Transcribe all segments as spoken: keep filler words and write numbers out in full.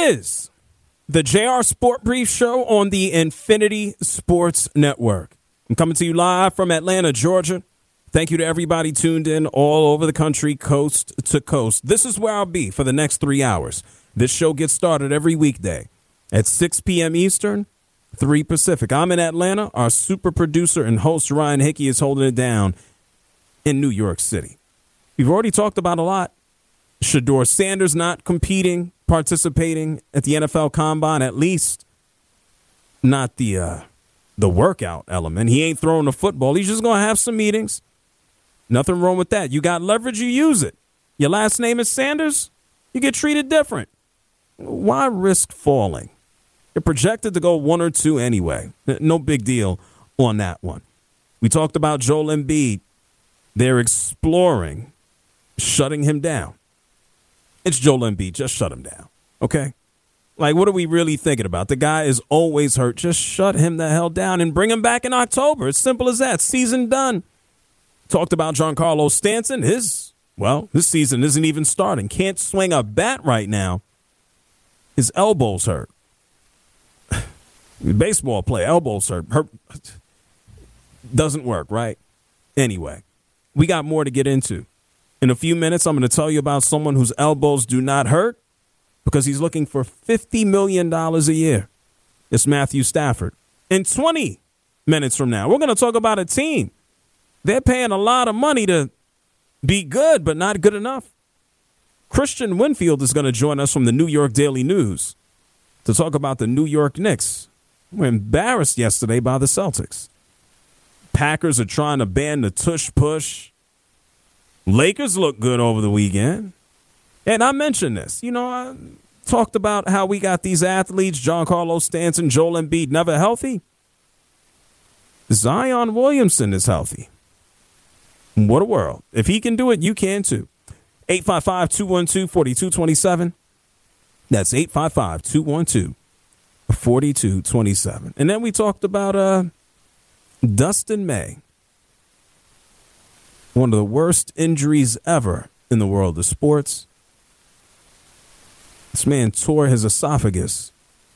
is the J R Sport Brief Show on the Infinity Sports Network. I'm coming to you live from Atlanta, Georgia. Thank you to everybody tuned in all over the country, coast to coast. This is where I'll be for the next three hours. This show gets started every weekday at six p.m. Eastern, three Pacific. I'm in Atlanta. Our super producer and host, Ryan Hickey, is holding it down in New York City. We've already talked about a lot. Shedeur Sanders not competing, participating at the N F L Combine, at least not the uh, the workout element. He ain't throwing the football. He's just going to have some meetings. Nothing wrong with that. You got leverage, you use it. Your last name is Sanders, you get treated different. Why risk falling? You're projected to go one or two anyway. No big deal on that one. We talked about Joel Embiid. They're exploring shutting him down. It's Joel Embiid. Just shut him down. Okay? Like, what are we really thinking about? The guy is always hurt. Just shut him the hell down and bring him back in October. It's simple as that. Season done. Talked about Giancarlo Stanton. His, well, his season isn't even starting. Can't swing a bat right now. His elbow's hurt. Baseball play, elbows hurt. hurt. Doesn't work, right? Anyway, we got more to get into. In a few minutes, I'm going to tell you about someone whose elbows do not hurt because he's looking for fifty million dollars a year. It's Matthew Stafford. In twenty minutes from now, we're going to talk about a team. They're paying a lot of money to be good, but not good enough. Christian Winfield is going to join us from the New York Daily News to talk about the New York Knicks. We're embarrassed yesterday by the Celtics. Packers are trying to ban the tush push. Lakers look good over the weekend. And I mentioned this. You know, I talked about how we got these athletes, Giancarlo Stanton, Joel Embiid, never healthy. Zion Williamson is healthy. What a world. If he can do it, you can too. eight five five, two one two, four two two seven. That's eight five five, two one two, four two two seven. And then we talked about uh, Dustin May. One of the worst injuries ever in the world of sports. This man tore his esophagus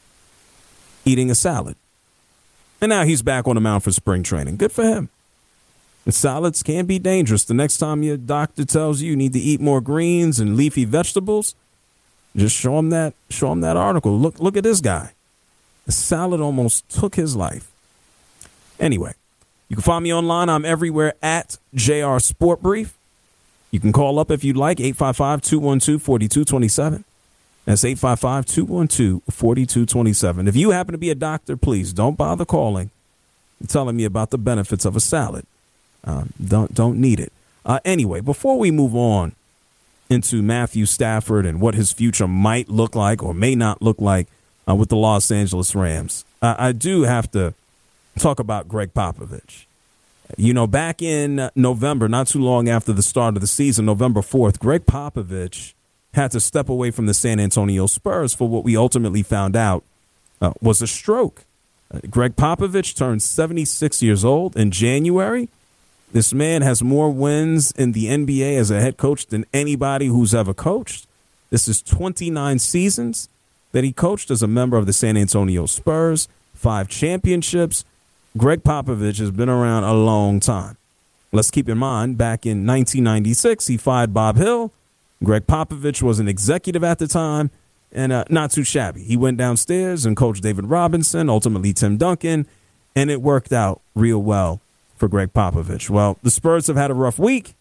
eating a salad. And now he's back on the mound for spring training. Good for him. And salads can be dangerous. The next time your doctor tells you you need to eat more greens and leafy vegetables, just show him that, show him that article. Look, look at this guy. The salad almost took his life. Anyway, you can find me online. I'm everywhere at J R Sport Brief. You can call up if you'd like, eight five five, two one two, four two two seven. That's eight five five, two one two, four two two seven. If you happen to be a doctor, please don't bother calling and telling me about the benefits of a salad. Um, don't don't need it. Uh, anyway, before we move on into Matthew Stafford and what his future might look like or may not look like uh, with the Los Angeles Rams, uh, I do have to talk about Greg Popovich. You know, back in November, not too long after the start of the season, November fourth, Greg Popovich had to step away from the San Antonio Spurs for what we ultimately found out uh, was a stroke. Uh, Greg Popovich turned seventy-six years old in January. This man has more wins in the N B A as a head coach than anybody who's ever coached. This is twenty-nine seasons that he coached as a member of the San Antonio Spurs, five championships. Greg Popovich has been around a long time. Let's keep in mind, back in nineteen ninety-six, he fired Bob Hill. Greg Popovich was an executive at the time and uh, not too shabby. He went downstairs and coached David Robinson, ultimately Tim Duncan, and it worked out real well for Greg Popovich. Well, the Spurs have had a rough week.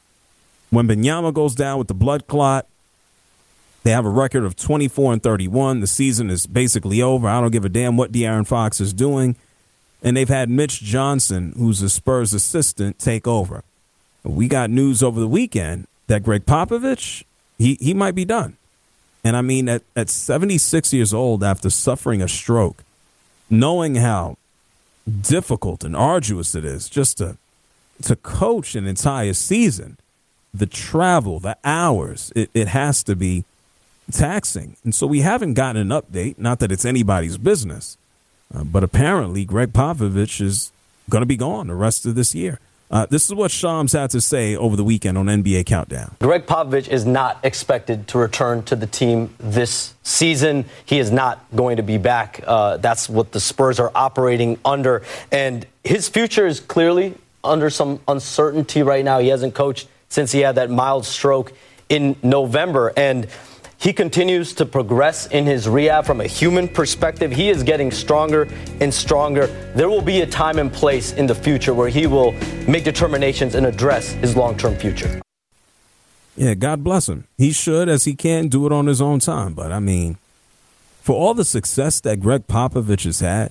Wembanyama goes down with the blood clot. They have a record of twenty-four and thirty-one. The season is basically over. I don't give a damn what De'Aaron Fox is doing. And they've had Mitch Johnson, who's a Spurs assistant, take over. We got news over the weekend that Greg Popovich, he, he might be done. And I mean, at, at seventy-six years old, after suffering a stroke, knowing how difficult and arduous it is just to to coach an entire season, the travel, the hours, it, it has to be taxing. And so we haven't gotten an update, not that it's anybody's business, uh, but apparently Greg Popovich is going to be gone the rest of this year. Uh, this is what Shams had to say over the weekend on N B A Countdown. Greg Popovich is not expected to return to the team this season. He is not going to be back. Uh, that's what the Spurs are operating under. And his future is clearly under some uncertainty right now. He hasn't coached since he had that mild stroke in November. And he continues to progress in his rehab from a human perspective. He is getting stronger and stronger. There will be a time and place in the future where he will make determinations and address his long-term future. Yeah, God bless him. He should, as he can, do it on his own time. But, I mean, for all the success that Greg Popovich has had,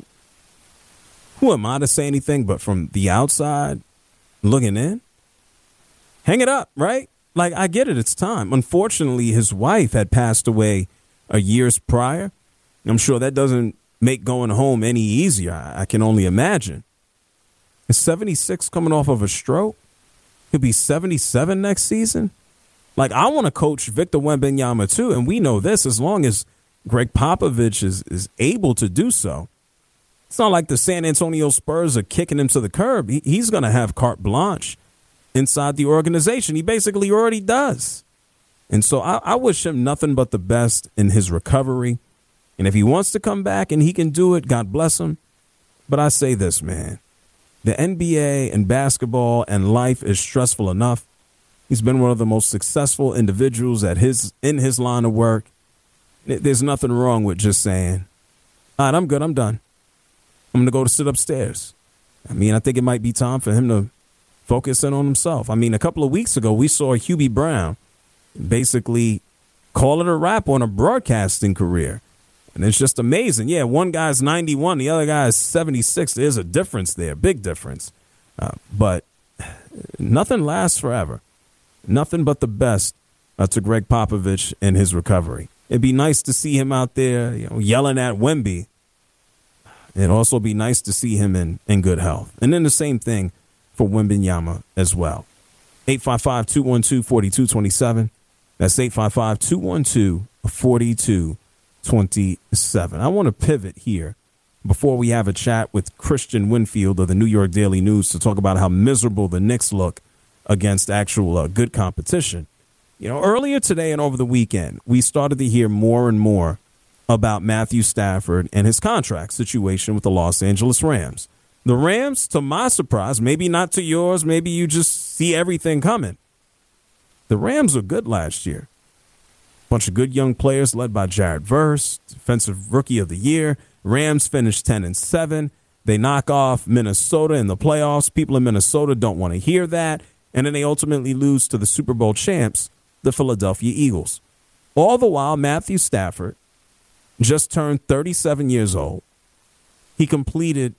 who am I to say anything but from the outside looking in? Hang it up, right? Like, I get it. It's time. Unfortunately, his wife had passed away a years prior. I'm sure that doesn't make going home any easier. I, I can only imagine. Is seventy-six coming off of a stroke? He'll be seventy-seven next season. Like, I want to coach Victor Wembanyama, too. And we know this, as long as Greg Popovich is, is able to do so. It's not like the San Antonio Spurs are kicking him to the curb. He, he's going to have carte blanche inside the organization. He basically already does. And so I, I wish him nothing but the best in his recovery. And if he wants to come back and he can do it, God bless him. But I say this, man, the N B A and basketball and life is stressful enough. He's been one of the most successful individuals at his in his line of work. There's nothing wrong with just saying, all right, I'm good. I'm done. I'm going to go to sit upstairs. I mean, I think it might be time for him to focus in on himself. I mean, a couple of weeks ago, we saw Hubie Brown basically call it a wrap on a broadcasting career. And it's just amazing. Yeah, one guy's ninety-one, the other guy is seventy-six. There's a difference there, big difference. Uh, but nothing lasts forever. Nothing but the best uh, to Greg Popovich and his recovery. It'd be nice to see him out there, you know, yelling at Wemby. It'd also be nice to see him in, in good health. And then the same thing for Wembanyama as well. eight five five, two one two, four two two seven. That's eight five five, two one two, four two two seven. I want to pivot here before we have a chat with Christian Winfield of the New York Daily News to talk about how miserable the Knicks look against actual uh, good competition. You know, earlier today and over the weekend, we started to hear more and more about Matthew Stafford and his contract situation with the Los Angeles Rams. The Rams, to my surprise, maybe not to yours, maybe you just see everything coming. The Rams were good last year. Bunch of good young players led by Jared Verse, Defensive Rookie of the Year. Rams finished ten and seven. They knock off Minnesota in the playoffs. People in Minnesota don't want to hear that. And then they ultimately lose to the Super Bowl champs, the Philadelphia Eagles. All the while, Matthew Stafford just turned thirty-seven years old. He completed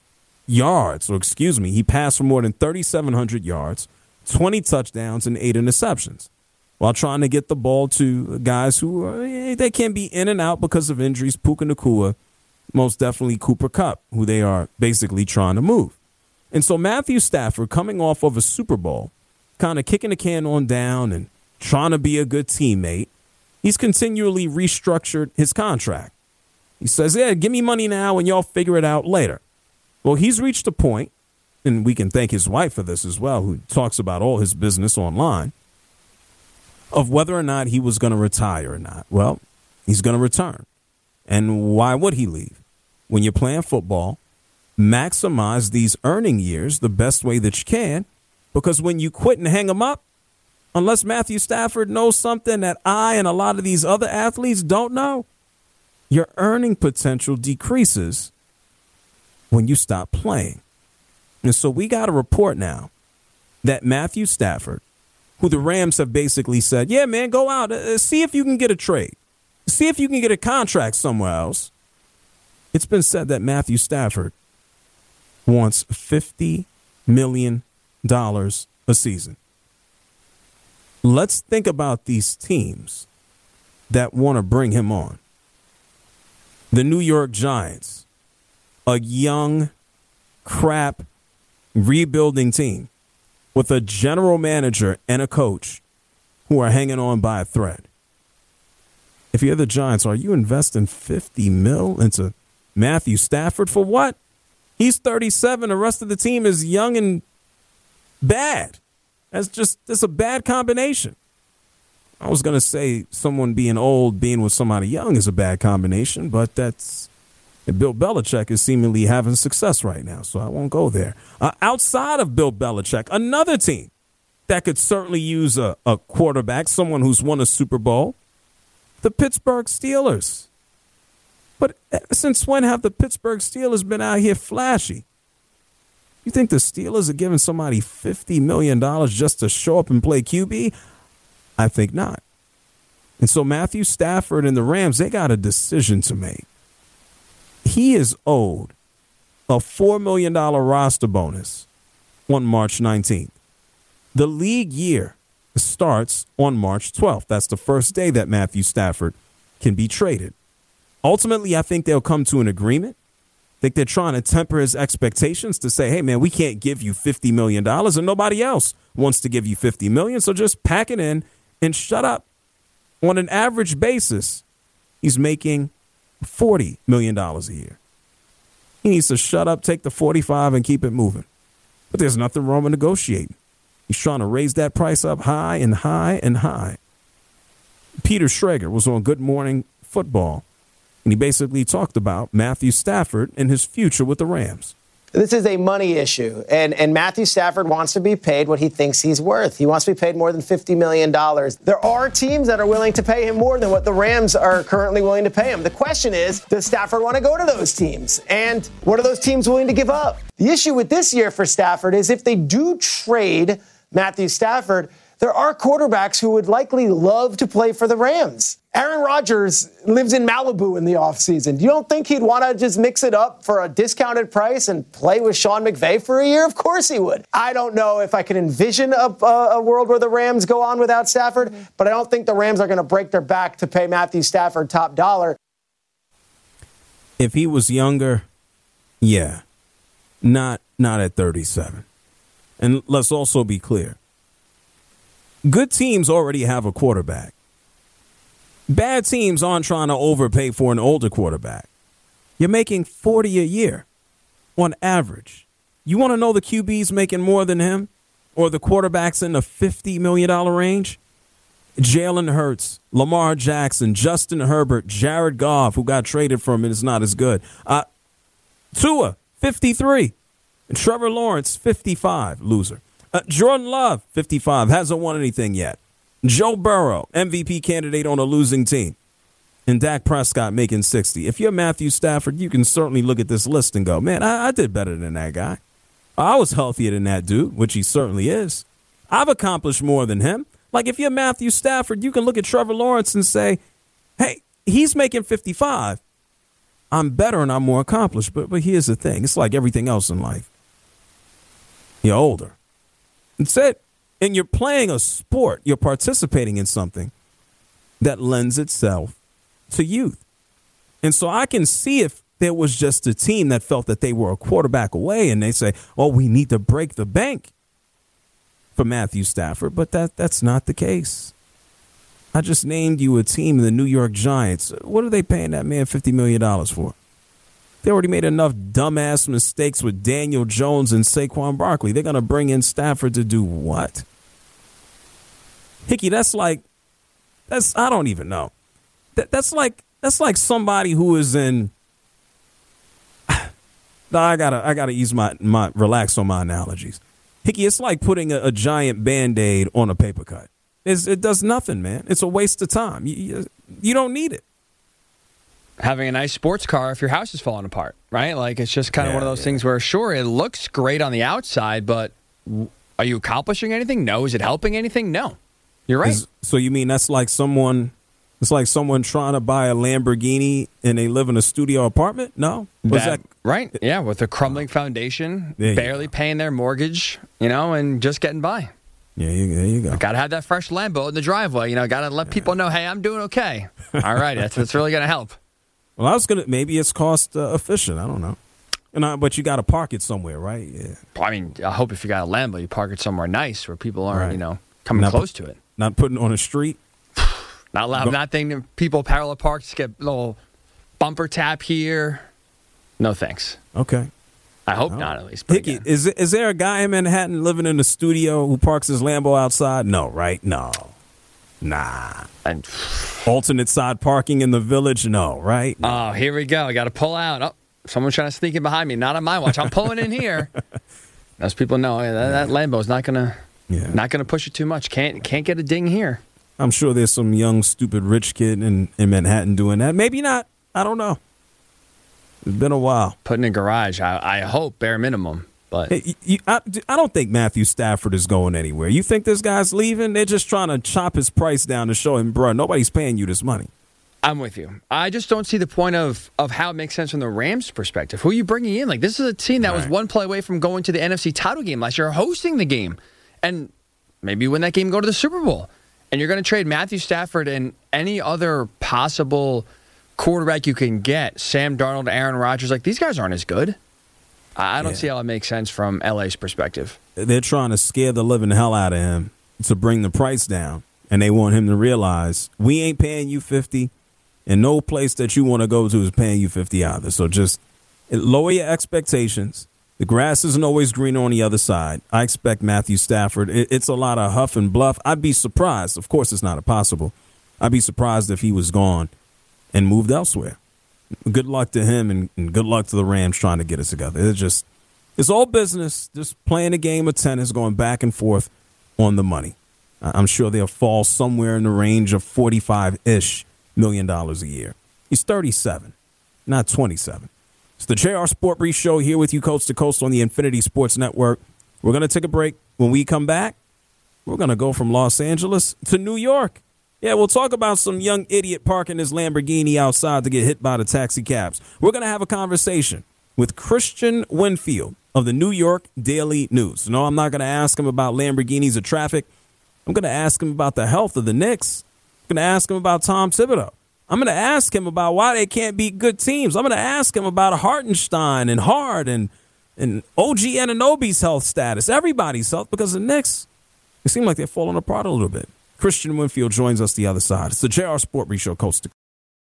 yards, or excuse me, he passed for more than thirty-seven hundred yards, twenty touchdowns, and eight interceptions, while trying to get the ball to guys who are, they can be in and out because of injuries. Puka Nacua, most definitely Cooper Kupp, who they are basically trying to move. And so Matthew Stafford, coming off of a Super Bowl, kind of kicking the can on down and trying to be a good teammate, he's continually restructured his contract. He says, yeah, give me money now and y'all figure it out later. Well, he's reached a point, and we can thank his wife for this as well, who talks about all his business online, of whether or not he was going to retire or not. Well, he's going to return. And why would he leave? When you're playing football, maximize these earning years the best way that you can, because when you quit and hang them up, unless Matthew Stafford knows something that I and a lot of these other athletes don't know, your earning potential decreases when you stop playing. And so we got a report now that Matthew Stafford, who the Rams have basically said, yeah, man, go out, uh, see if you can get a trade. See if you can get a contract somewhere else. It's been said that Matthew Stafford wants fifty million dollars a season. Let's think about these teams that want to bring him on. The New York Giants, a young, crap, rebuilding team with a general manager and a coach who are hanging on by a thread. If you're the Giants, are you investing fifty mil into Matthew Stafford for what? He's thirty-seven. The rest of the team is young and Bad. That's just that's a bad combination. I was going to say someone being old, being with somebody young is a bad combination, but that's Bill Belichick is seemingly having success right now, so I won't go there. Uh, outside of Bill Belichick, another team that could certainly use a, a quarterback, someone who's won a Super Bowl, the Pittsburgh Steelers. But since when have the Pittsburgh Steelers been out here flashy? You think the Steelers are giving somebody fifty million dollars just to show up and play Q B? I think not. And so Matthew Stafford and the Rams, they got a decision to make. He is owed a four million dollars roster bonus on March nineteenth. The league year starts on March twelfth. That's the first day that Matthew Stafford can be traded. Ultimately, I think they'll come to an agreement. I think they're trying to temper his expectations to say, hey, man, we can't give you fifty million dollars and nobody else wants to give you fifty million dollars. So just pack it in and shut up. On an average basis, he's making forty million dollars a year. He needs to shut up, take the forty-five, and keep it moving. But there's nothing wrong with negotiating. He's trying to raise that price up high and high and high. Peter Schrager was on Good Morning Football, and he basically talked about Matthew Stafford and his future with the Rams. This is a money issue, and, and Matthew Stafford wants to be paid what he thinks he's worth. He wants to be paid more than fifty million dollars. There are teams that are willing to pay him more than what the Rams are currently willing to pay him. The question is, does Stafford want to go to those teams? And what are those teams willing to give up? The issue with this year for Stafford is if they do trade Matthew Stafford, there are quarterbacks who would likely love to play for the Rams. Aaron Rodgers lives in Malibu in the offseason. You don't think he'd want to just mix it up for a discounted price and play with Sean McVay for a year? Of course he would. I don't know if I can envision a, a world where the Rams go on without Stafford, mm-hmm. but I don't think the Rams are going to break their back to pay Matthew Stafford top dollar. If he was younger, yeah, not not at thirty-seven. And let's also be clear. Good teams already have a quarterback. Bad teams aren't trying to overpay for an older quarterback. You're making forty a year on average. You want to know the Q B's making more than him or the quarterbacks in the fifty million dollars range? Jalen Hurts, Lamar Jackson, Justin Herbert, Jared Goff, who got traded from and is not as good. Uh, Tua, fifty-three. And Trevor Lawrence, fifty-five, loser. Uh, Jordan Love, fifty-five, hasn't won anything yet. Joe Burrow, M V P candidate on a losing team. And Dak Prescott making sixty. If you're Matthew Stafford, you can certainly look at this list and go, man, I, I did better than that guy. I was healthier than that dude, which he certainly is. I've accomplished more than him. Like, if you're Matthew Stafford, you can look at Trevor Lawrence and say, hey, he's making fifty-five. I'm better and I'm more accomplished. But, but here's the thing. It's like everything else in life. You're older. That's it. And you're playing a sport. You're participating in something that lends itself to youth. And so I can see if there was just a team that felt that they were a quarterback away and they say, oh, we need to break the bank for Matthew Stafford. But that that's not the case. I just named you a team, the New York Giants. What are they paying that man fifty million dollars for? They already made enough dumbass mistakes with Daniel Jones and Saquon Barkley. They're going to bring in Stafford to do what? Hickey, that's like, that's, I don't even know. That, that's like, that's like somebody who is in, no, I gotta, I gotta ease my, my, relax on my analogies. Hickey, it's like putting a, a giant Band-Aid on a paper cut. It's, it does nothing, man. It's a waste of time. You, you, you don't need it. Having a nice sports car if your house is falling apart, right? Like, it's just kind of yeah, one of those yeah. things where, sure, it looks great on the outside, but are you accomplishing anything? No. Is it helping anything? No. You're right. Is, so you mean that's like someone, it's like someone trying to buy a Lamborghini and they live in a studio apartment? No? Was that, that right. Yeah, with a crumbling foundation, barely go. paying their mortgage, you know, and just getting by. Yeah, you, there you go. Got to have that fresh Lambo in the driveway. You know, got to let yeah. people know, hey, I'm doing okay. All right, that's what's really going to help. Well, I was gonna maybe it's cost uh, efficient. I don't know, and I, but you got to park it somewhere, right? Yeah. I mean, I hope if you got a Lambo, you park it somewhere nice where people aren't, right. you know, coming not close put, to it. Not putting it on a street. Not allowed. Not thinking people parallel park just get a little bumper tap here. No thanks. Okay. I hope oh. not, at least. But Hickey, is is there a guy in Manhattan living in the studio who parks his Lambo outside? No, right? No. Nah. And, alternate side parking in the Village? No, right? No. Oh, here we go. I got to pull out. Oh, someone's trying to sneak in behind me. Not on my watch. I'm pulling in here. As people know, that, that Lambo's not gonna yeah. not gonna push it too much. Can't can't get a ding here. I'm sure there's some young, stupid, rich kid in, in Manhattan doing that. Maybe not. I don't know. It's been a while. Putting in a garage, I, I hope, bare minimum. But hey, you, you, I, I don't think Matthew Stafford is going anywhere. You think this guy's leaving? They're just trying to chop his price down to show him, bro, nobody's paying you this money. I'm with you. I just don't see the point of, of how it makes sense from the Rams' perspective. Who are you bringing in? Like, this is a team that right. was one play away from going to the N F C title game last year, hosting the game. And maybe win that game, go to the Super Bowl. And you're going to trade Matthew Stafford and any other possible quarterback you can get, Sam Darnold, Aaron Rodgers. Like, these guys aren't as good. I don't yeah. see how it makes sense from L A's perspective. They're trying to scare the living hell out of him to bring the price down. And they want him to realize, we ain't paying you fifty, and no place that you want to go to is paying you fifty either. So just lower your expectations. The grass isn't always greener on the other side. I expect Matthew Stafford. It's a lot of huff and bluff. I'd be surprised. Of course, it's not impossible. I'd be surprised if he was gone and moved elsewhere. Good luck to him, and, and good luck to the Rams trying to get it together. It's just, it's all business. Just playing a game of tennis, going back and forth on the money. I'm sure they'll fall somewhere in the range of forty-five-ish million dollars a year. He's thirty-seven, not twenty-seven. It's the J R Sport Brief Show here with you coast to coast on the Infinity Sports Network. We're going to take a break. When we come back, we're going to go from Los Angeles to New York. Yeah, we'll talk about some young idiot parking his Lamborghini outside to get hit by the taxi cabs. We're going to have a conversation with Christian Winfield of the New York Daily News. No, I'm not going to ask him about Lamborghinis or traffic. I'm going to ask him about the health of the Knicks. I'm going to ask him about Tom Thibodeau. I'm going to ask him about why they can't beat good teams. I'm going to ask him about Hartenstein and Hart and, and O G Anunoby's health status, everybody's health, because the Knicks, it seem like they're falling apart a little bit. Christian Winfield joins us the other side. It's the J R Sport Brief Show, coast to coast.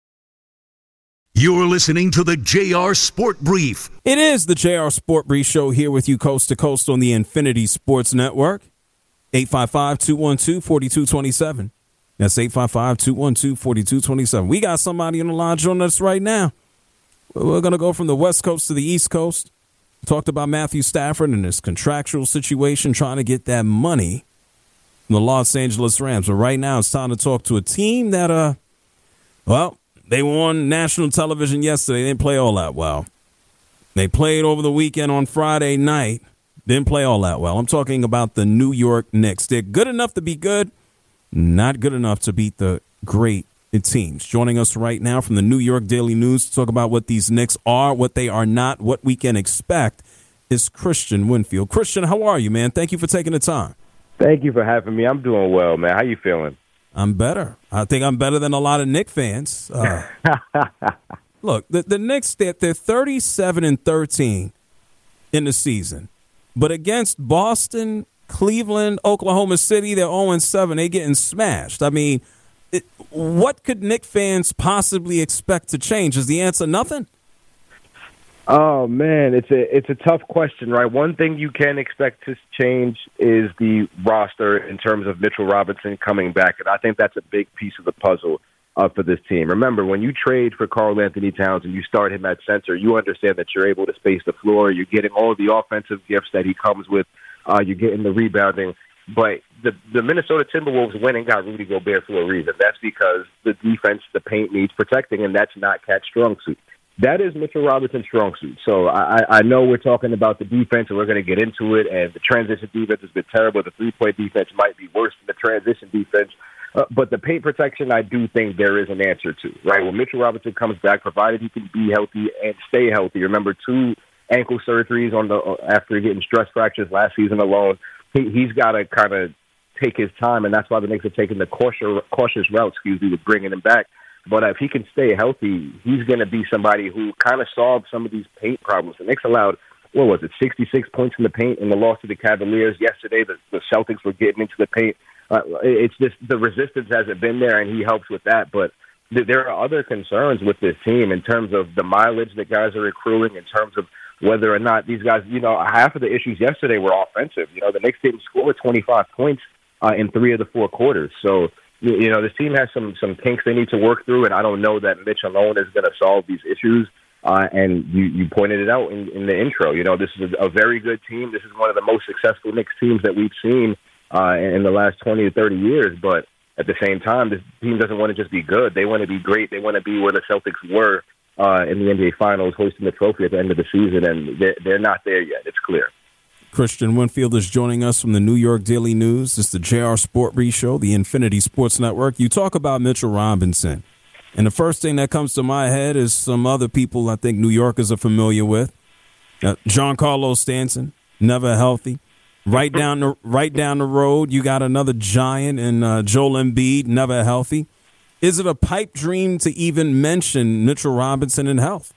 You're listening to the J R Sport Brief. It is the J R Sport Brief Show here with you coast to coast on the Infinity Sports Network. eight five five, two one two, four two two seven. That's eight five five, two one two, four two two seven. We got somebody on the line joining us right now. We're going to go from the West Coast to the East Coast. We talked about Matthew Stafford and his contractual situation, trying to get that money from the Los Angeles Rams. But right now it's time to talk to a team that, uh, well, they were on national television yesterday. They didn't play all that well. They played over the weekend on Friday night. Didn't play all that well. I'm talking about the New York Knicks. They're good enough to be good, not good enough to beat the great teams. Joining us right now from the New York Daily News to talk about what these Knicks are, what they are not, what we can expect, is Christian Winfield. Christian, how are you, man? Thank you for taking the time. Thank you for having me. I'm doing well, man. How you feeling? I'm better. I think I'm better than a lot of Knicks fans. Uh, look, the, the Knicks, they're, they're thirty-seven and thirteen in the season. But against Boston, Cleveland, Oklahoma City, they're oh and seven. They're getting smashed. I mean, it, what could Knicks fans possibly expect to change? Is the answer nothing? Oh, man, it's a it's a tough question, right? One thing you can expect to change is the roster in terms of Mitchell Robinson coming back, and I think that's a big piece of the puzzle uh, for this team. Remember, when you trade for Karl Anthony Towns and you start him at center, you understand that you're able to space the floor. You're getting all the offensive gifts that he comes with. Uh, you're getting the rebounding. But the, the Minnesota Timberwolves went and got Rudy Gobert for a reason. That's because the defense, the paint needs protecting, and that's not Cat's strong suit. That is Mitchell Robinson's strong suit. So I, I know we're talking about the defense, and we're going to get into it, and the transition defense has been terrible. The three-point defense might be worse than the transition defense. Uh, but the paint protection, I do think there is an answer to, right? When Mitchell Robinson comes back, provided he can be healthy and stay healthy. Remember, two ankle surgeries on the after getting stress fractures last season alone. He, he's got to kind of take his time, and that's why the Knicks are taking the cautious, cautious route, excuse me, with bringing him back. But if he can stay healthy, he's going to be somebody who kind of solves some of these paint problems. The Knicks allowed, what was it, sixty-six points in the paint in the loss to the Cavaliers yesterday. The, the Celtics were getting into the paint. Uh, it's just the resistance hasn't been there, and he helps with that. But th- there are other concerns with this team in terms of the mileage that guys are accruing, in terms of whether or not these guys, you know, half of the issues yesterday were offensive. You know, the Knicks didn't score twenty-five points uh, in three of the four quarters. So, you know, this team has some some kinks they need to work through, and I don't know that Mitch alone is going to solve these issues. Uh, and you, you pointed it out in, in the intro. You know, this is a, a very good team. This is one of the most successful Knicks teams that we've seen uh, in, in the last twenty to thirty years. But at the same time, this team doesn't want to just be good. They want to be great. They want to be where the Celtics were uh, in the N B A Finals, hoisting the trophy at the end of the season, and they're, they're not there yet. It's clear. Christian Winfield is joining us from the New York Daily News. It's the J R Sport Brief Show, the Infinity Sports Network. You talk about Mitchell Robinson, and the first thing that comes to my head is some other people I think New Yorkers are familiar with. Uh, Giancarlo Stanton, never healthy. Right down the right down the road, you got another giant in uh, Joel Embiid, never healthy. Is it a pipe dream to even mention Mitchell Robinson in health?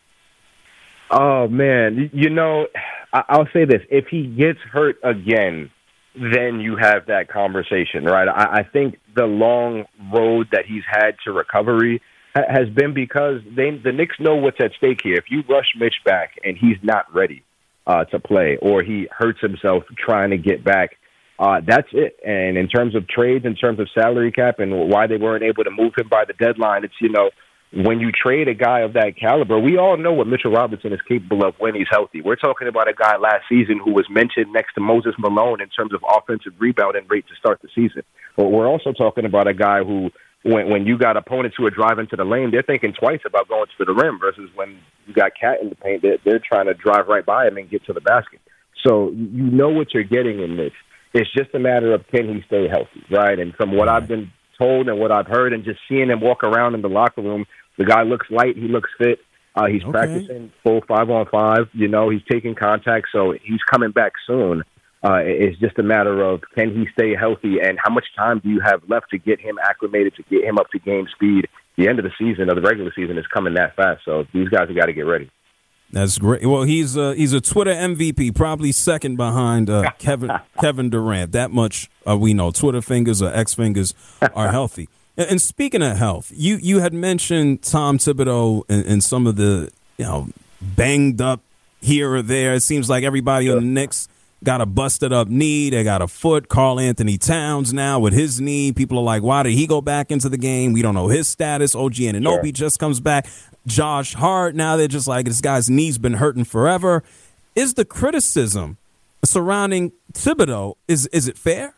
Oh, man. You know, I'll say this. If he gets hurt again, then you have that conversation, right? I think the long road that he's had to recovery has been because they, the Knicks know what's at stake here. If you rush Mitch back and he's not ready uh, to play, or he hurts himself trying to get back, uh, that's it. And in terms of trades, in terms of salary cap and why they weren't able to move him by the deadline, it's, you know, when you trade a guy of that caliber, we all know what Mitchell Robinson is capable of when he's healthy. We're talking about a guy last season who was mentioned next to Moses Malone in terms of offensive rebounding rate to start the season. But we're also talking about a guy who, when when you got opponents who are driving to the lane, they're thinking twice about going to the rim versus when you got Cat in the paint, they're, they're trying to drive right by him and get to the basket. So you know what you're getting in this. It's just a matter of can he stay healthy, right? And from what I've been told and what I've heard and just seeing him walk around in the locker room, the guy looks light. He looks fit. Uh, he's okay. Practicing full five on five. You know, he's taking contact, so he's coming back soon. Uh, it's just a matter of can he stay healthy and how much time do you have left to get him acclimated, to get him up to game speed. The end of the season or the regular season is coming that fast, so these guys have got to get ready. That's great. Well, he's uh, he's a Twitter M V P, probably second behind uh, Kevin Kevin Durant. That much uh, we know. Twitter fingers or X fingers are healthy. And speaking of health, you, you had mentioned Tom Thibodeau and, and some of the, you know, banged up here or there. It seems like everybody on the Knicks got a busted up knee. They got a foot. Karl Anthony Towns now with his knee. People are like, why did he go back into the game? We don't know his status. O G Anunoby sure. just comes back. Josh Hart, now they're just like, this guy's knee's been hurting forever. Is the criticism surrounding Thibodeau, is is it fair?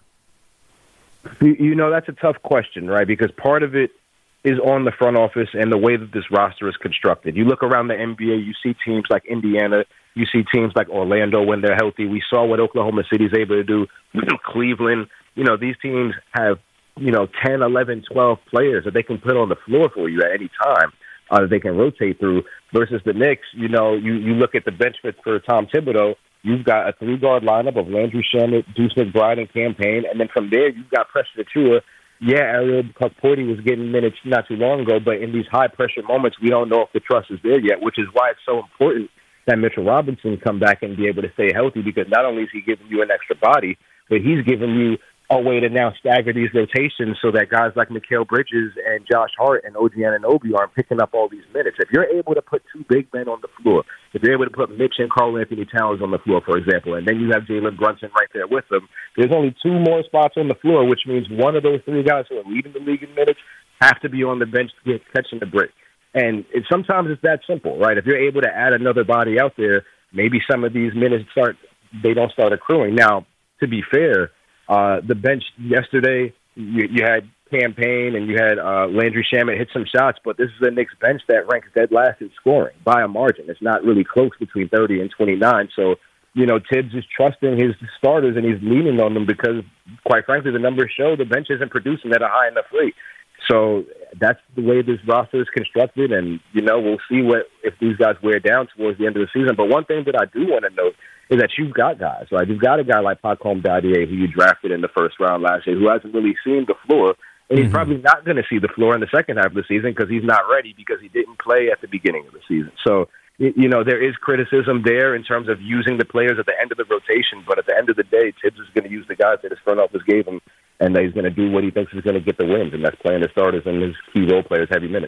You know, that's a tough question, right? Because part of it is on the front office and the way that this roster is constructed. You look around the N B A, you see teams like Indiana, you see teams like Orlando when they're healthy. We saw what Oklahoma City's able to do. Cleveland, you know, these teams have, you know, ten, eleven, twelve players that they can put on the floor for you at any time uh, that they can rotate through versus the Knicks. You know, you, you look at the bench for, for Tom Thibodeau, you've got a three-guard lineup of Landry Shamet, Deuce McBride, and Campaign. And then from there, you've got Preston Achiuwa. Yeah, Ariel Porty was getting minutes not too long ago, but in these high-pressure moments, we don't know if the trust is there yet, which is why it's so important that Mitchell Robinson come back and be able to stay healthy because not only is he giving you an extra body, but he's giving you a way to now stagger these rotations so that guys like Mikal Bridges and Josh Hart and O G Anunoby aren't picking up all these minutes. If you're able to put two big men on the floor, if you're able to put Mitch and Karl Anthony Towns on the floor, for example, and then you have Jalen Brunson right there with them, there's only two more spots on the floor, which means one of those three guys who are leading the league in minutes have to be on the bench to get catching the break. And it, sometimes it's that simple, right? If you're able to add another body out there, maybe some of these minutes start, they don't start accruing. Now, to be fair, Uh, the bench yesterday, you, you had Campaign and you had uh, Landry Shamet hit some shots, but this is a Knicks bench that ranks dead last in scoring by a margin. It's not really close between thirty and twenty-nine. So, you know, Tibbs is trusting his starters and he's leaning on them because, quite frankly, the numbers show the bench isn't producing at a high enough rate. So that's the way this roster is constructed, and, you know, we'll see what if these guys wear down towards the end of the season. But one thing that I do want to note is that you've got guys, right? You've got a guy like Pacome Dadier, who you drafted in the first round last year, who hasn't really seen the floor, and he's mm-hmm. probably not going to see the floor in the second half of the season because he's not ready because he didn't play at the beginning of the season. So, you know, there is criticism there in terms of using the players at the end of the rotation, but at the end of the day, Tibbs is going to use the guys that his front office gave him, and he's going to do what he thinks is going to get the wins, and that's playing the starters and his key role players heavy minutes.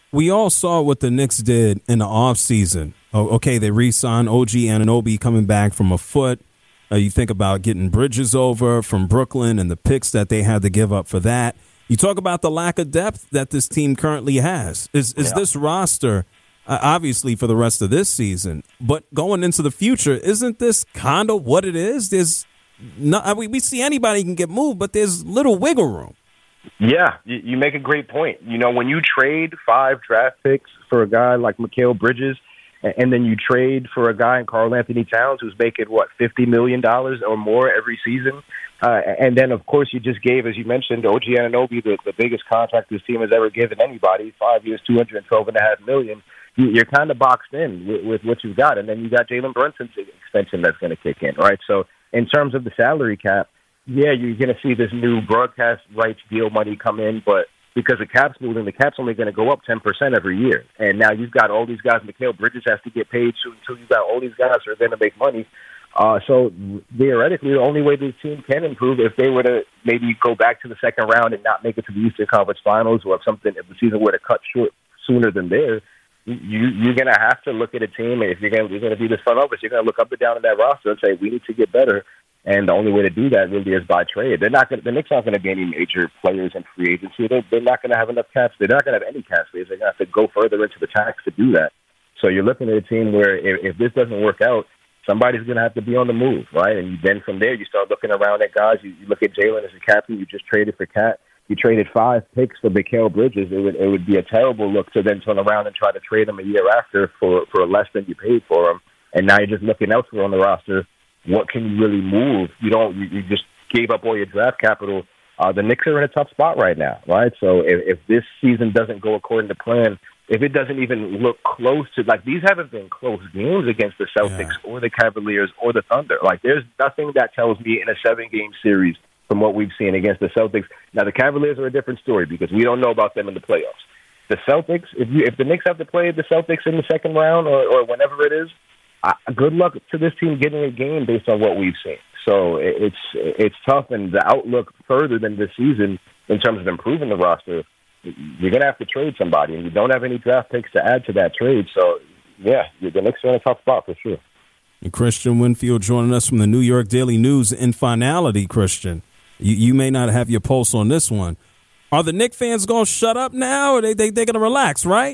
we all saw what the Knicks did in the offseason. Oh, okay, they re-signed O G Anunoby coming back from a foot. Uh, you think about getting Bridges over from Brooklyn and the picks that they had to give up for that. You talk about the lack of depth that this team currently has. Is is yeah. this roster, uh, obviously for the rest of this season, but going into the future, isn't this kind of what it is? There's no, I mean, we see anybody can get moved, but there's little wiggle room. Yeah, you, you make a great point. You know, when you trade five draft picks for a guy like Mikal Bridges, and then you trade for a guy in Karl Anthony Towns who's making, what, fifty million dollars or more every season. Uh, and then, of course, you just gave, as you mentioned, O G Anunoby, the, the biggest contract this team has ever given anybody, five years, two hundred twelve point five million dollars. You're kind of boxed in with, with what you've got. And then you got Jalen Brunson's extension that's going to kick in, right? So in terms of the salary cap, yeah, you're going to see this new broadcast rights deal money come in, but because the cap's moving, the cap's only going to go up ten percent every year. And now you've got all these guys. Mikal Bridges has to get paid soon, too. You've got all these guys who are going to make money. Uh, so theoretically, the only way this team can improve if they were to maybe go back to the second round and not make it to the Eastern Conference Finals, or if something, if the season were to cut short sooner than there, you, you're going to have to look at a team. If you're going to be this front office, you're going to look up and down at that roster and say, we need to get better. And the only way to do that really is by trade. They're not going. The Knicks aren't going to be any major players in free agency. They're, they're not going to have enough cap space. They're not going to have any cap space. They're going to have to go further into the tax to do that. So you're looking at a team where if, if this doesn't work out, somebody's going to have to be on the move, right? And then from there, you start looking around at guys. You, you look at Jalen as a captain. You just traded for Cat. You traded five picks for Mikal Bridges. It would it would be a terrible look to then turn around and try to trade him a year after for, for less than you paid for him. And now you're just looking elsewhere on the roster. What can you really move? You don't. You, you just gave up all your draft capital. Uh, the Knicks are in a tough spot right now, right? So if, if this season doesn't go according to plan, if it doesn't even look close to, like, these haven't been close games against the Celtics yeah. or the Cavaliers or the Thunder. Like, there's nothing that tells me in a seven-game series from what we've seen against the Celtics. Now, the Cavaliers are a different story because we don't know about them in the playoffs. The Celtics, if you, if the Knicks have to play the Celtics in the second round or, or whenever it is, Uh, good luck to this team getting a game based on what we've seen. So it's it's tough, and the outlook further than this season in terms of improving the roster, you're going to have to trade somebody, and you don't have any draft picks to add to that trade. So, yeah, the Knicks are in a tough spot for sure. And Christian Winfield joining us from the New York Daily News. In finality, Christian, you, you may not have your pulse on this one. Are the Knicks fans going to shut up now, or they, they, they're going to relax, right?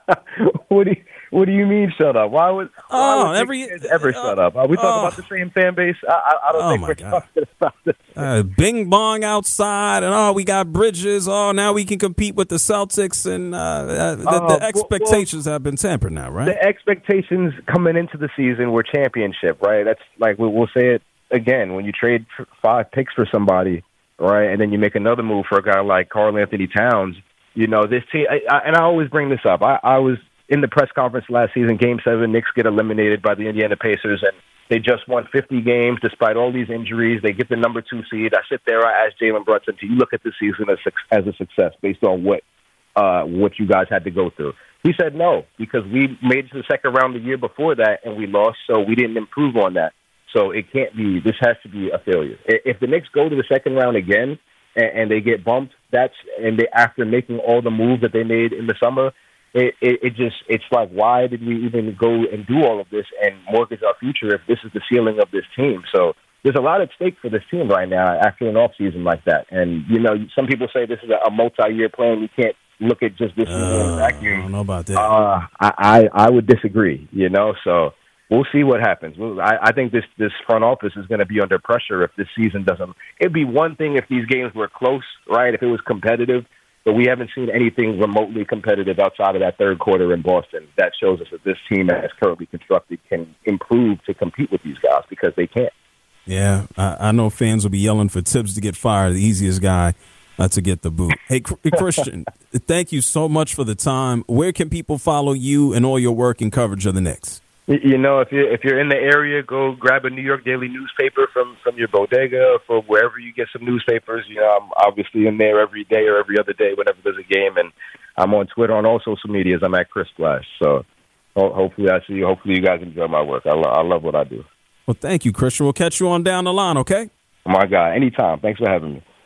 What do you... What do you mean, shut up? Why would, why oh, would every ever uh, shut up? Are we talking uh, about the same fan base? I, I, I don't oh think my we're God. talking about this. Uh, bing bong outside, and oh, we got Bridges. Oh, now we can compete with the Celtics, and uh, uh, the, uh, the expectations well, have been tempered now, right? The expectations coming into the season were championship, right? That's like we'll say it again. When you trade five picks for somebody, right, and then you make another move for a guy like Karl Anthony Towns, you know this team. I, I, and I always bring this up. I, I was. In the press conference last season, Game seven, Knicks get eliminated by the Indiana Pacers, and they just won fifty games despite all these injuries. They get the number two seed. I sit there, I ask Jalen Brunson, do you look at the season as, as a success based on what uh, what you guys had to go through? He said no, because we made it to the second round the year before that, and we lost, so we didn't improve on that. So it can't be, this has to be a failure. If the Knicks go to the second round again and, and they get bumped, that's and they after making all the moves that they made in the summer, It, it, it just, it's like, why did we even go and do all of this and mortgage our future if this is the ceiling of this team? So there's a lot at stake for this team right now after an off season like that. And, you know, some people say this is a, a multi-year plan. You can't look at just this season in a vacuum. I don't know about that. Uh, I, I, I would disagree, you know, so we'll see what happens. I, I think this, this front office is going to be under pressure if this season doesn't. It'd be one thing if these games were close, right, if it was competitive. But we haven't seen anything remotely competitive outside of that third quarter in Boston. That shows us that this team, as currently constructed, can improve to compete with these guys because they can't. Yeah, I, I know fans will be yelling for Tibbs to get fired, the easiest guy uh, to get the boot. Hey, Christian, thank you so much for the time. Where can people follow you and all your work and coverage of the Knicks? You know, if you're, if you're in the area, go grab a New York Daily newspaper from, from your bodega or from wherever you get some newspapers. You know, I'm obviously in there every day or every other day whenever there's a game. And I'm on Twitter, on all social medias. I'm at Chris Flash. So ho- hopefully I see you. Hopefully you guys enjoy my work. I, lo- I love what I do. Well, thank you, Christian. We'll catch you on down the line, okay? Oh, my God. Anytime. Thanks for having me.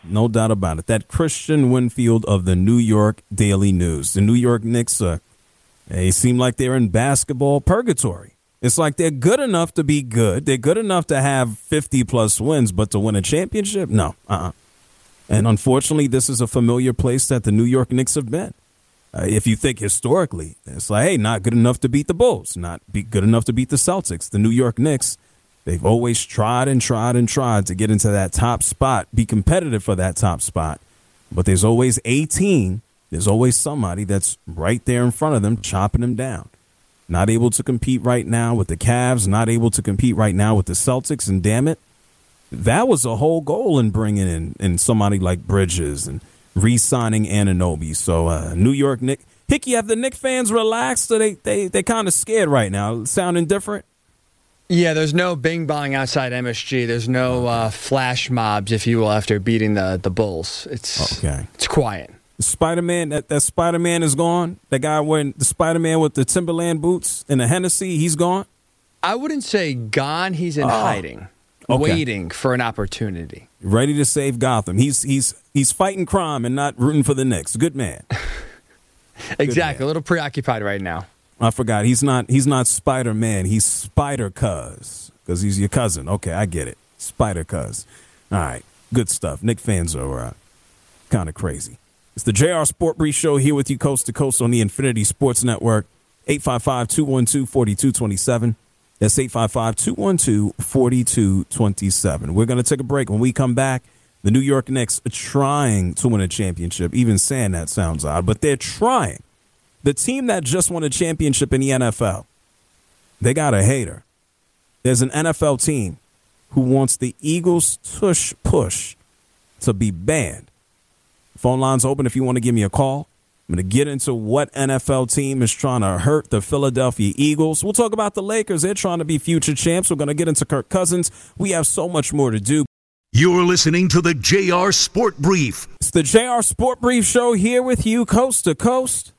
No doubt about it. That Christian Winfield of the New York Daily News. The New York Knicks, uh, they seem like they're in basketball purgatory. It's like they're good enough to be good. They're good enough to have fifty-plus wins, but to win a championship? No. Uh-uh. And unfortunately, this is a familiar place that the New York Knicks have been. Uh, if you think historically, it's like, hey, not good enough to beat the Bulls, not be good enough to beat the Celtics. The New York Knicks, they've always tried and tried and tried to get into that top spot, be competitive for that top spot. But there's always a team, there's always somebody that's right there in front of them, chopping them down. Not able to compete right now with the Cavs, not able to compete right now with the Celtics. And damn it, that was a whole goal in bringing in, in somebody like Bridges and re-signing Anunoby. So uh, New York Knick, Hickey, have the Knicks fans relaxed? So they they they kind of scared right now, sounding different. Yeah, there's no bing bong outside M S G. There's no uh, flash mobs, if you will, after beating the the Bulls. It's okay. It's quiet. Spider-Man, that, that Spider-Man is gone. That guy wearing the Spider-Man with the Timberland boots and the Hennessy, he's gone. I wouldn't say gone. He's in oh. hiding, okay. waiting for an opportunity. Ready to save Gotham. He's he's he's fighting crime and not rooting for the Knicks. Good man. Exactly. A little preoccupied right now. I forgot. He's not he's not Spider-Man. He's Spider-Cuz because he's your cousin. Okay, I get it. Spider-Cuz. All right. Good stuff. Knicks fans are uh, kind of crazy. It's the J R Sport Brief Show here with you coast to coast on the Infinity Sports Network. eight five five, two one two, four two two seven. That's eight five five, two one two, four two two seven. We're going to take a break. When we come back, the New York Knicks are trying to win a championship. Even saying that sounds odd, but they're trying. The team that just won a championship in the N F L, they got a hater. There's an N F L team who wants the Eagles tush push to be banned. Phone line's open if you want to give me a call. I'm going to get into what N F L team is trying to hurt the Philadelphia Eagles. We'll talk about the Lakers. They're trying to be future champs. We're going to get into Kirk Cousins. We have so much more to do. You're listening to the J R Sport Brief. It's the J R Sport Brief Show here with you coast to coast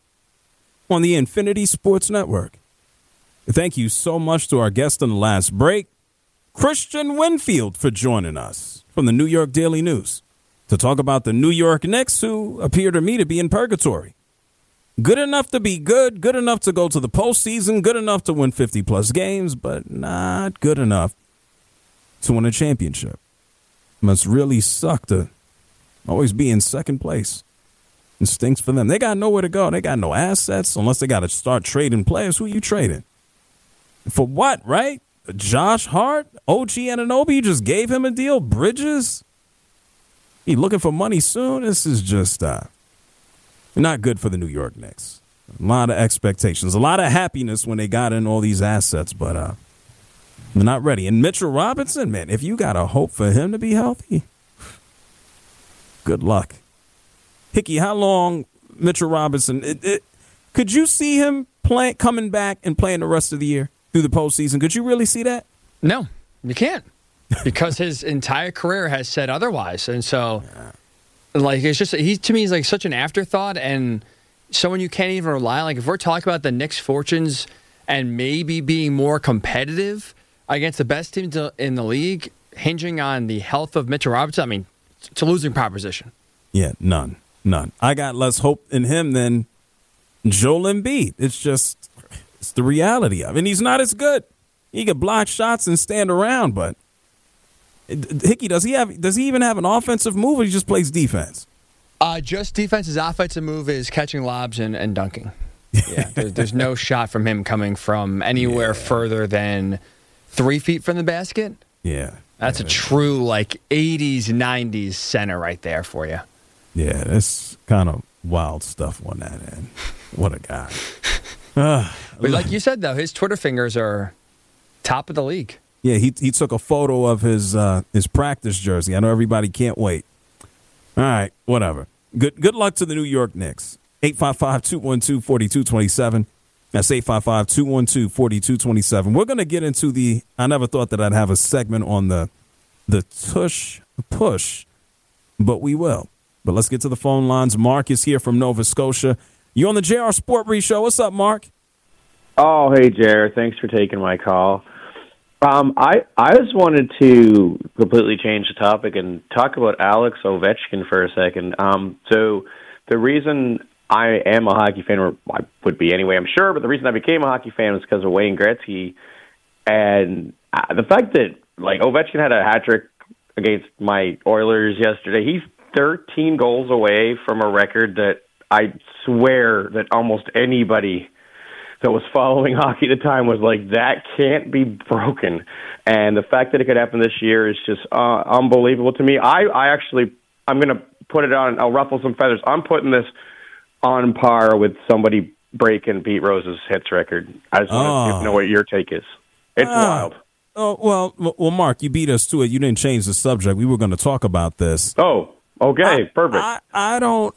on the Infinity Sports Network. Thank you so much to our guest in the last break, Christian Winfield, for joining us from the New York Daily News to talk about the New York Knicks, who appear to me to be in purgatory. Good enough to be good, good enough to go to the postseason, good enough to win fifty-plus games, but not good enough to win a championship. Must really suck to always be in second place. It stinks for them. They got nowhere to go. They got no assets unless they got to start trading players. Who are you trading? For what, right? Josh Hart? O G Anunoby? You just gave him a deal? Bridges? He looking for money soon? This is just uh, not good for the New York Knicks. A lot of expectations. A lot of happiness when they got in all these assets, but uh, they're not ready. And Mitchell Robinson, man, if you got a hope for him to be healthy, good luck. Hickey, how long Mitchell Robinson, it, it, could you see him play, coming back and playing the rest of the year through the postseason? Could you really see that? No, you can't. Because his entire career has said otherwise. And so, like, it's just, he to me, he's like such an afterthought and someone you can't even rely on. Like, if we're talking about the Knicks' fortunes and maybe being more competitive against the best teams in the league, hinging on the health of Mitchell Robinson, I mean, it's a losing proposition. Yeah, none. None. I got less hope in him than Joel Embiid. It's just, it's the reality of it. And he's not as good. He can block shots and stand around, but Hickey, does he have? Does he even have an offensive move, or he just plays defense? Uh, just defense. His offensive move is catching lobs and, and dunking. Yeah, there, there's no shot from him coming from anywhere yeah. further than three feet from the basket. Yeah, that's yeah. a true like eighties, nineties center right there for you. Yeah, that's kind of wild stuff on that end. What a guy! uh, but like you said, though, his Twitter fingers are top of the league. Yeah, he he took a photo of his uh, his practice jersey. I know everybody can't wait. All right, whatever. Good good luck to the New York Knicks. eight five five, two one two, four two two seven. That's eight five five, two one two, four two two seven. We're going to get into the, I never thought that I'd have a segment on the the tush push, but we will. But let's get to the phone lines. Mark is here from Nova Scotia. You on the J R Sport Brief Show. What's up, Mark? Oh, hey, Jared. Thanks for taking my call. Um, I, I just wanted to completely change the topic and talk about Alex Ovechkin for a second. Um, so the reason I am a hockey fan, or I would be anyway, I'm sure, but the reason I became a hockey fan was because of Wayne Gretzky. And the fact that, like, Ovechkin had a hat trick against my Oilers yesterday, he's thirteen goals away from a record that I swear that almost anybody that was following hockey at the time was like, that can't be broken. And the fact that it could happen this year is just uh, unbelievable to me. I, I actually, I'm going to put it on, I'll ruffle some feathers. I'm putting this on par with somebody breaking Pete Rose's hits record. I just want oh. to know what your take is. It's uh, wild. Oh, well, well, Mark, you beat us to it. You didn't change the subject. We were going to talk about this. Oh, okay, I, perfect. I, I don't...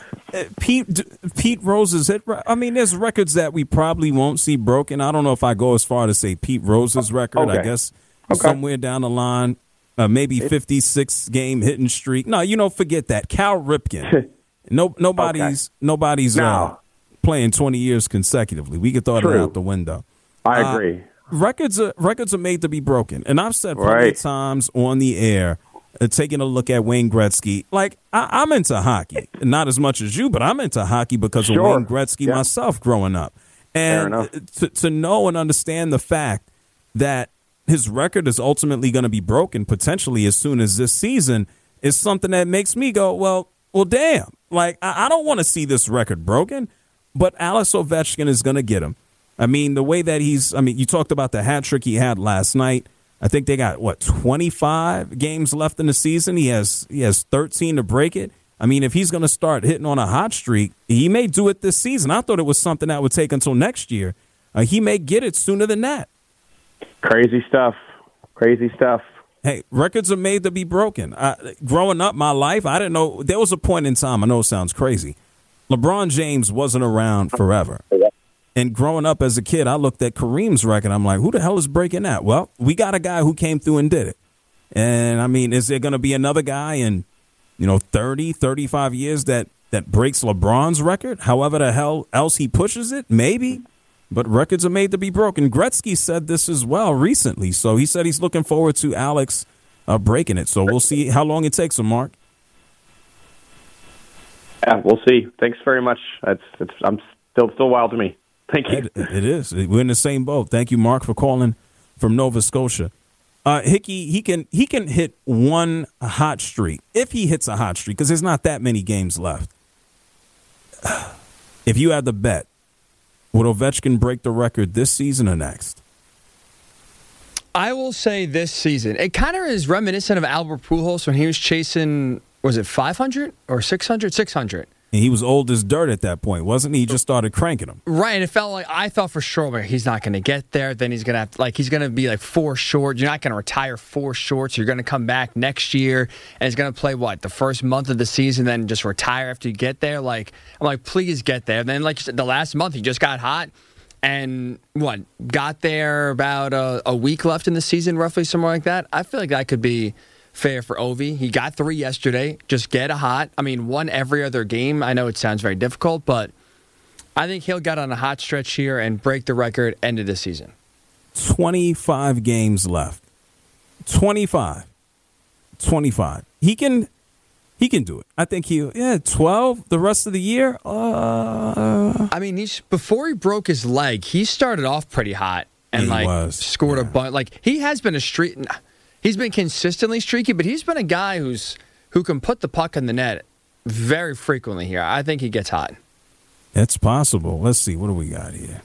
Pete Pete Rose's hit. I mean, there's records that we probably won't see broken. I don't know if I go as far to say Pete Rose's record. Okay. I guess okay. somewhere down the line, uh, maybe fifty-six game hitting streak. No, you know, forget that. Cal Ripken. no, nobody's okay. nobody's no. uh, playing twenty years consecutively. We could throw True. it out the window. I uh, agree. Records are records are made to be broken, and I've said plenty right. of times on the air. Uh, taking a look at Wayne Gretzky, like I, I'm into hockey, not as much as you, but I'm into hockey because sure. of Wayne Gretzky yeah. myself growing up, and to, to know and understand the fact that his record is ultimately going to be broken potentially as soon as this season is something that makes me go, well, well, damn, like I, I don't want to see this record broken, but Alex Ovechkin is going to get him. I mean, the way that he's, I mean, you talked about the hat trick he had last night. I think they got, what, twenty-five games left in the season. He has he has thirteen to break it. I mean, if he's going to start hitting on a hot streak, he may do it this season. I thought it was something that would take until next year. Uh, he may get it sooner than that. Crazy stuff. Crazy stuff. Hey, records are made to be broken. Uh, growing up, my life, I didn't know. There was a point in time, I know it sounds crazy, LeBron James wasn't around forever. And growing up as a kid, I looked at Kareem's record. I'm like, who the hell is breaking that? Well, we got a guy who came through and did it. And, I mean, is there going to be another guy in, you know, thirty, thirty-five years that, that breaks LeBron's record? However the hell else he pushes it? Maybe. But records are made to be broken. Gretzky said this as well recently. So he said he's looking forward to Alex uh, breaking it. So we'll see how long it takes him, Mark. Yeah, we'll see. Thanks very much. That's, it's, I'm still still wild to me. Thank you. It, it is. We're in the same boat. Thank you, Mark, for calling from Nova Scotia. Uh, Hickey, he can he can hit one hot streak if he hits a hot streak because there's not that many games left. If you had the bet, would Ovechkin break the record this season or next? I will say this season. It kind of is reminiscent of Albert Pujols when he was chasing, was it five hundred or six hundred? six hundred. And he was old as dirt at that point, wasn't he? He just started cranking them. Right, and it felt like, I thought for sure, like, he's not going to get there. Then he's going to have, like, he's going to be like four short. You're not going to retire four short. So you're going to come back next year, and he's going to play, what, the first month of the season, then just retire after you get there? Like, I'm like, please get there. And then, like you said, the last month, he just got hot. And, what, got there about a, a week left in the season, roughly, somewhere like that? I feel like that could be fair for Ovi. He got three yesterday. Just get a hot. I mean, one every other game. I know it sounds very difficult, but I think he'll get on a hot stretch here and break the record end of the season. twenty-five games left. twenty-five. twenty-five. He can he can do it. I think he yeah, twelve the rest of the year. Uh, I mean, he's before he broke his leg, he started off pretty hot and he like was. scored yeah. a bunch. Like he has been a streak. He's been consistently streaky, but he's been a guy who's who can put the puck in the net very frequently here. I think he gets hot. It's possible. Let's see. What do we got here?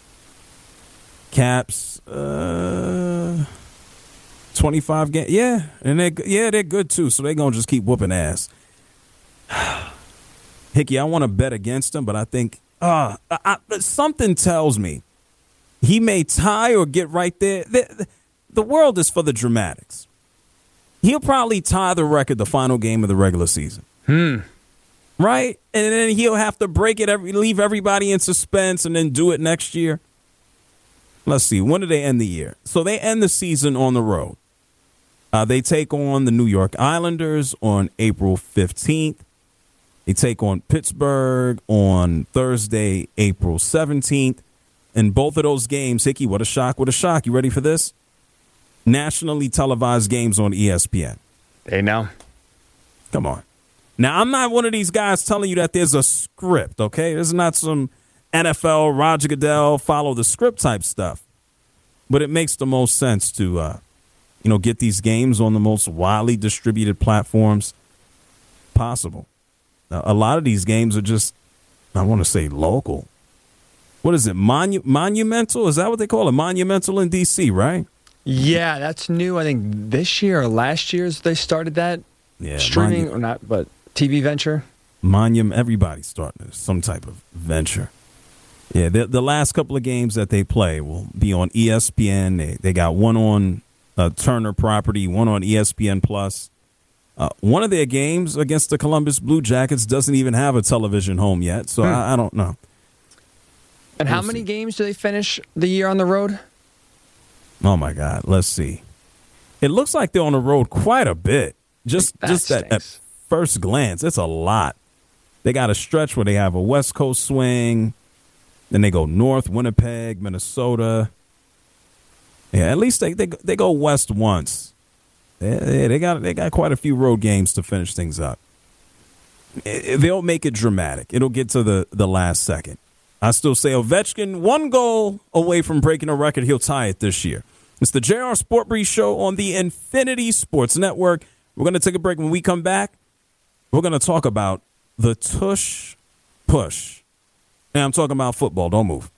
Caps, uh, twenty-five games. Yeah, and they yeah they're good too. So they're gonna just keep whooping ass. Hickey, I want to bet against him, but I think uh, I, I, something tells me he may tie or get right there. The, the, the world is for the dramatics. He'll probably tie the record the final game of the regular season. Hmm. Right? And then he'll have to break it, every, leave everybody in suspense, and then do it next year. Let's see. When do they end the year? So they end the season on the road. Uh, they take on the New York Islanders on April fifteenth. They take on Pittsburgh on Thursday, April seventeenth. In both of those games, Hickey, what a shock, what a shock. You ready for this? nationally televised games on E S P N. They know. Come on. Now, I'm not one of these guys telling you that there's a script, okay? There's not some N F L, Roger Goodell, follow the script type stuff. But it makes the most sense to, uh, you know, get these games on the most widely distributed platforms possible. Now, a lot of these games are just, I want to say local. What is it, Monu- Monumental? Is that what they call it? Monumental in D C, right? Yeah, that's new. I think this year or last year they started that. Yeah, streaming Monu- or not, but T V venture. Monument. Everybody's starting some type of venture. Yeah, the, the last couple of games that they play will be on E S P N. They, they got one on uh, Turner property, one on E S P N Plus. Uh, one of their games against the Columbus Blue Jackets doesn't even have a television home yet, so hmm. I, I don't know. And we'll how many see. games do they finish the year on the road? Oh, my God. Let's see. It looks like they're on the road quite a bit. Just, that just at, at first glance, it's a lot. They got a stretch where they have a West Coast swing. Then they go north, Winnipeg, Minnesota. Yeah, at least they they, they go west once. Yeah, they got they got quite a few road games to finish things up. They'll make it dramatic. It'll get to the, the last second. I still say Ovechkin, one goal away from breaking a record. He'll tie it this year. It's the J R Sport Brief Show on the Infinity Sports Network. We're going to take a break. When we come back, we're going to talk about the tush push. And I'm talking about football. Don't move.